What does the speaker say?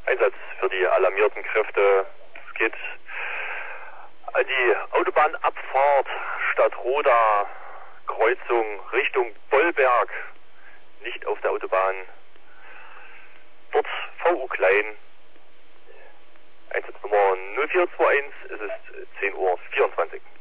Einsatz für die alarmierten Kräfte. Es geht an die Autobahnabfahrt Stadtroda, Kreuzung Richtung Bollberg, nicht auf der Autobahn. Dort VU Klein, Einsatznummer 0421, es ist 10:24 Uhr.